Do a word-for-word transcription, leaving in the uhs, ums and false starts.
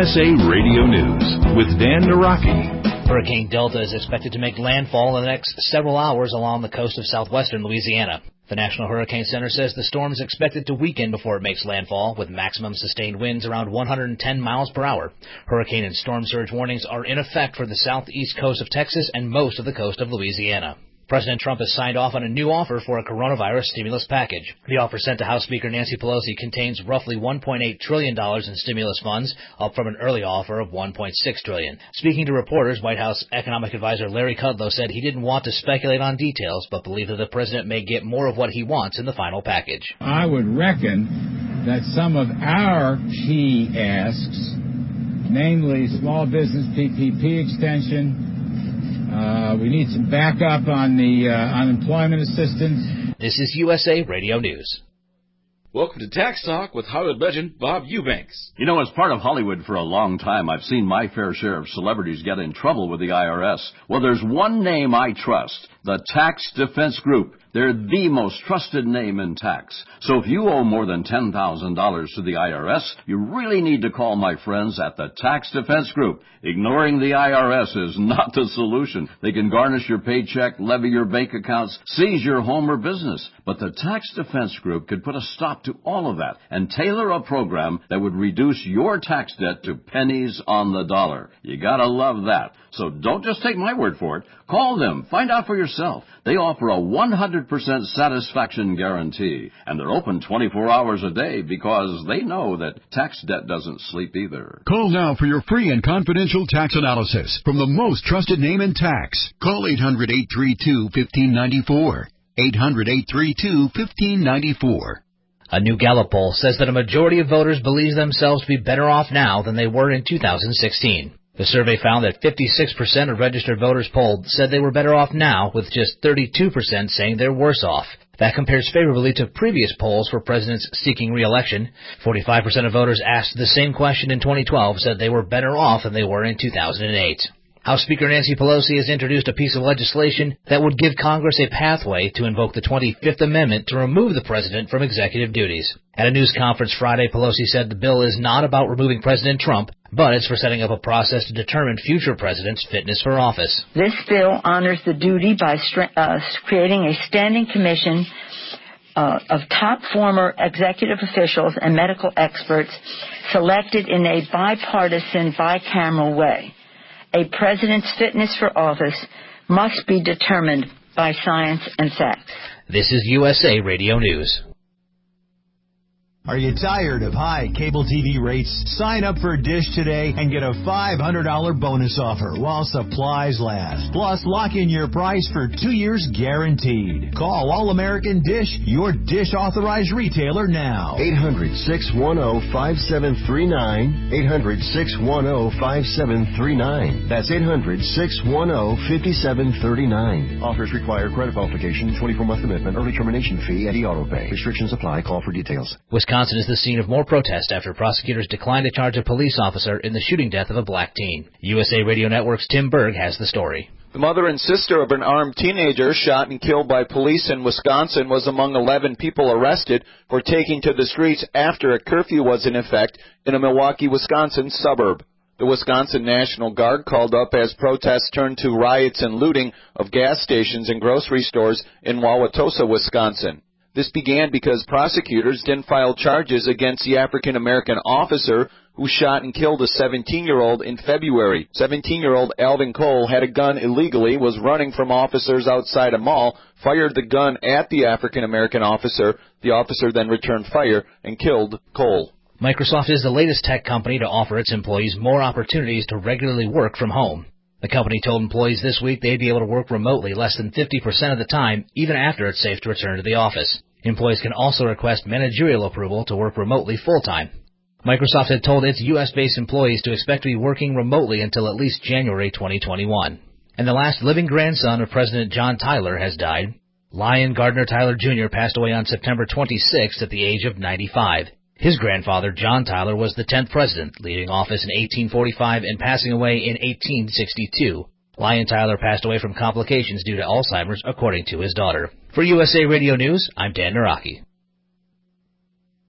S A Radio News with Dan Naraki. Hurricane Delta is expected to make landfall in the next several hours along the coast of southwestern Louisiana. The National Hurricane Center says the storm is expected to weaken before it makes landfall, with maximum sustained winds around one hundred ten miles per hour. Hurricane and storm surge warnings are in effect for the southeast coast of Texas and most of the coast of Louisiana. President Trump has signed off on a new offer for a coronavirus stimulus package. The offer sent to House Speaker Nancy Pelosi contains roughly one point eight trillion dollars in stimulus funds, up from an early offer of one point six trillion dollars. Speaking to reporters, White House economic advisor Larry Kudlow said he didn't want to speculate on details, but believed that the president may get more of what he wants in the final package. I would reckon that some of our key asks, namely small business P P P extension, Uh, we need some backup on the uh, unemployment assistance. This is U S A Radio News. Welcome to Tax Talk with Hollywood legend Bob Eubanks. You know, as part of Hollywood for a long time, I've seen my fair share of celebrities get in trouble with the I R S. Well, there's one name I trust, the Tax Defense Group. They're the most trusted name in tax. So if you owe more than ten thousand dollars to the I R S, you really need to call my friends at the Tax Defense Group. Ignoring the I R S is not the solution. They can garnish your paycheck, levy your bank accounts, seize your home or business. But the Tax Defense Group could put a stop to all of that and tailor a program that would reduce your tax debt to pennies on the dollar. You gotta love that. So don't just take my word for it. Call them. Find out for yourself. They offer a one hundred percent satisfaction guarantee, and they're open twenty-four hours a day because they know that tax debt doesn't sleep either. Call now for your free and confidential tax analysis from the most trusted name in tax. Call eight hundred, eight three two, one five nine four. eight hundred, eight three two, one five nine four. A new Gallup poll says that a majority of voters believe themselves to be better off now than they were in two thousand sixteen. The survey found that fifty-six percent of registered voters polled said they were better off now, with just thirty-two percent saying they're worse off. That compares favorably to previous polls for presidents seeking re-election. forty-five percent of voters asked the same question in twenty twelve said they were better off than they were in two thousand eight. House Speaker Nancy Pelosi has introduced a piece of legislation that would give Congress a pathway to invoke the twenty-fifth Amendment to remove the president from executive duties. At a news conference Friday, Pelosi said the bill is not about removing President Trump, but it's for setting up a process to determine future presidents' fitness for office. This bill honors the duty by uh, creating a standing commission uh, of top former executive officials and medical experts selected in a bipartisan, bicameral way. A president's fitness for office must be determined by science and facts. This is U S A Radio News. Are you tired of high cable T V rates? Sign up for Dish today and get a five hundred dollars bonus offer while supplies last. Plus, lock in your price for two years guaranteed. Call All-American Dish, your Dish authorized retailer now. eight hundred, six one zero, five seven three nine. eight hundred, six one zero, five seven three nine. That's eight hundred, six one zero, five seven three nine. Offers require credit qualification, twenty-four month commitment, early termination fee, and e-auto pay. Restrictions apply. Call for details. Wisconsin is the scene of more protest after prosecutors declined to charge a police officer in the shooting death of a black teen. U S A Radio Network's Tim Berg has the story. The mother and sister of an armed teenager shot and killed by police in Wisconsin was among eleven people arrested for taking to the streets after a curfew was in effect in a Milwaukee, Wisconsin suburb. The Wisconsin National Guard called up as protests turned to riots and looting of gas stations and grocery stores in Wauwatosa, Wisconsin. This began because prosecutors didn't file charges against the African-American officer who shot and killed a seventeen-year-old in February. seventeen-year-old Alvin Cole had a gun illegally, was running from officers outside a mall, fired the gun at the African-American officer. The officer then returned fire and killed Cole. Microsoft is the latest tech company to offer its employees more opportunities to regularly work from home. The company told employees this week they'd be able to work remotely less than fifty percent of the time, even after it's safe to return to the office. Employees can also request managerial approval to work remotely full-time. Microsoft had told its U S-based employees to expect to be working remotely until at least January twenty twenty-one. And the last living grandson of President John Tyler has died. Lyon Gardner Tyler Junior passed away on September twenty-sixth at the age of ninety-five. His grandfather, John Tyler, was the tenth president, leaving office in eighteen forty-five and passing away in eighteen sixty-two. Lyon Tyler passed away from complications due to Alzheimer's, according to his daughter. For U S A Radio News, I'm Dan Naraki.